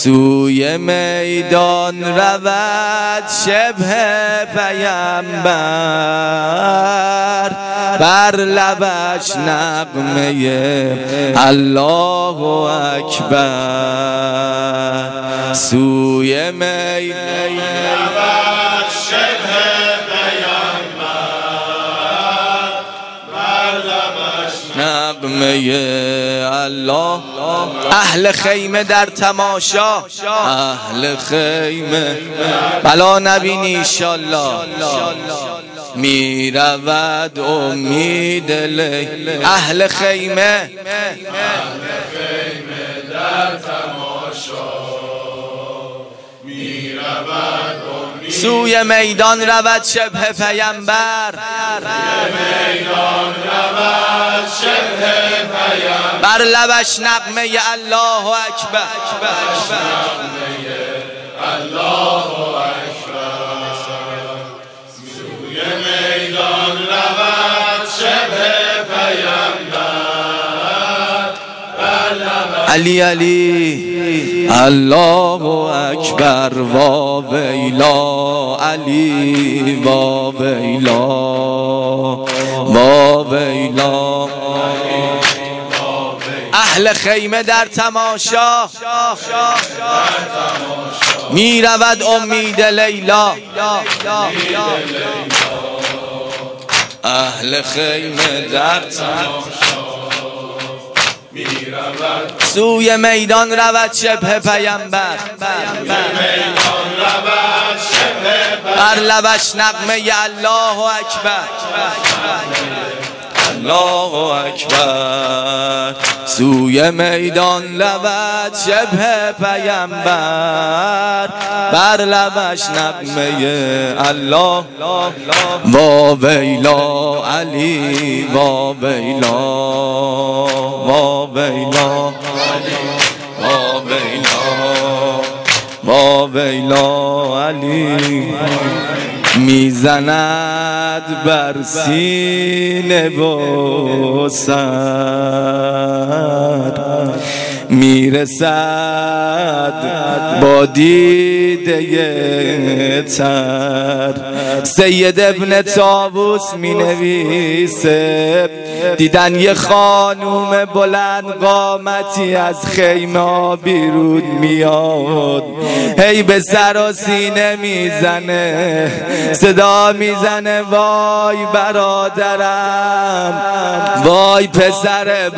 سوی میدان رود شبه پیمبر، بر لبش نغمه الله اکبر. سوی میدان رود شبه پیمبر، بر لبش نغمه الله. اهل خیمه در تماشا، اهل خیمه بلا نبینی ایشالله، می رود امید لی. اهل خیمه در تماشا، می رود امید. سوی میدان رود شبه پیمبر، بر لبش نغمه الله اکبر. الله اکبر. سوی میدان رود شبه پیمبر، بر لبش علی علی الله اکبر. وا ویلا علی وا ویلا وا ویلا. اهل خیمه در تماشا، می رود امید لیلا. اهل خیمه در تماشا، می رود سوی میدان رود شبه پیمبر، بر لبش نغمه الله اکبر. الله اکبر. سوی میدان رود شبه پیمبر، بر لبش نغمه الله. وا ویلا علی وا ویلا وا ویلا وا ویلا وا ویلا علی. میزند بر سینه و سر، میرسد با دیده تر. سید ابن طاووس می نویسه دیدن یه خانوم بلند قامتی از خیمه بیرون میاد، هی به سر و سینه میزنه، صدا میزنه وای برادرم، وای پسر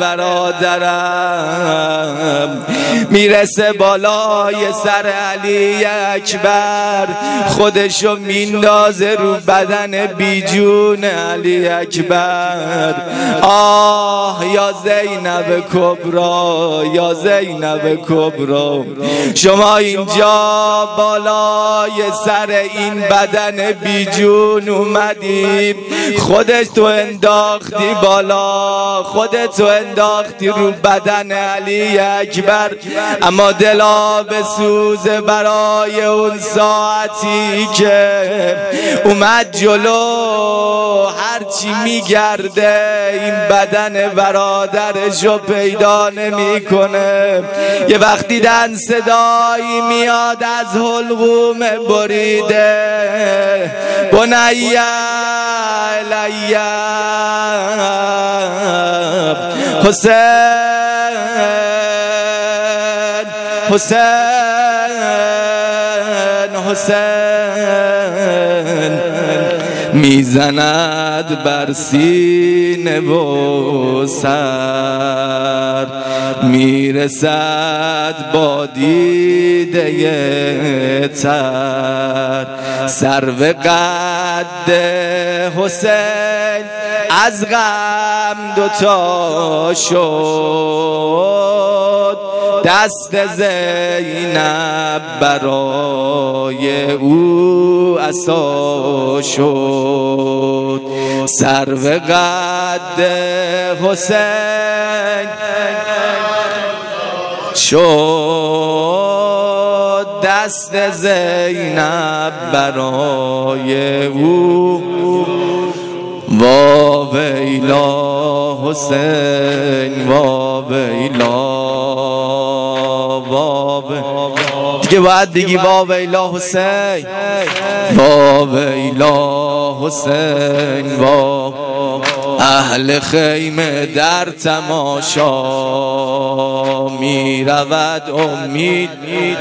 برادرم. میرسه بالای سر علی اکبر، خودشو میندازه رو بدن بیجون علی اکبر. آه یا زینب کبرا یا زینب کبرا، شما اینجا بالای سر این بدن بیجون اومدی، خودت تو انداختی بالا، خودت تو انداختی رو بدن علی اکبر. اما دلا به سوز برای اون ساعتی که اومد جلو، هرچی میگرده این بدن برادرشو پیدا نمیکنه. یه وقت دیدن صدایی میاد از حلقوم بریده، بنیه الیه حسین حسین حسین. میزند بر سینه و سر، میرسد با دیده تر. سرو قد حسین از غم دوتا شد، دست زینب برای او عصا شد. سرو قد حسین شد، دست زینب برای او. وا ویلا حسین وا ویلا وا ویلا. دیگه باید دیگی با ویلا حسین، با ویلا حسین، با اهل خیمه در تماشا می رود امید.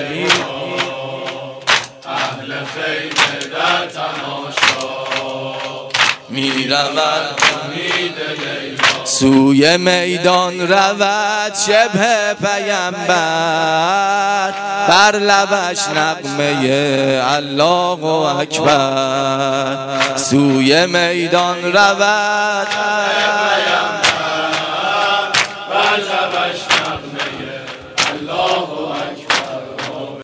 اهل خیمه در تماشا می رود امید لیلا. سوی میدان رود شبه پیمبر، بر لبش نغمه الله اکبر. سوی میدان رود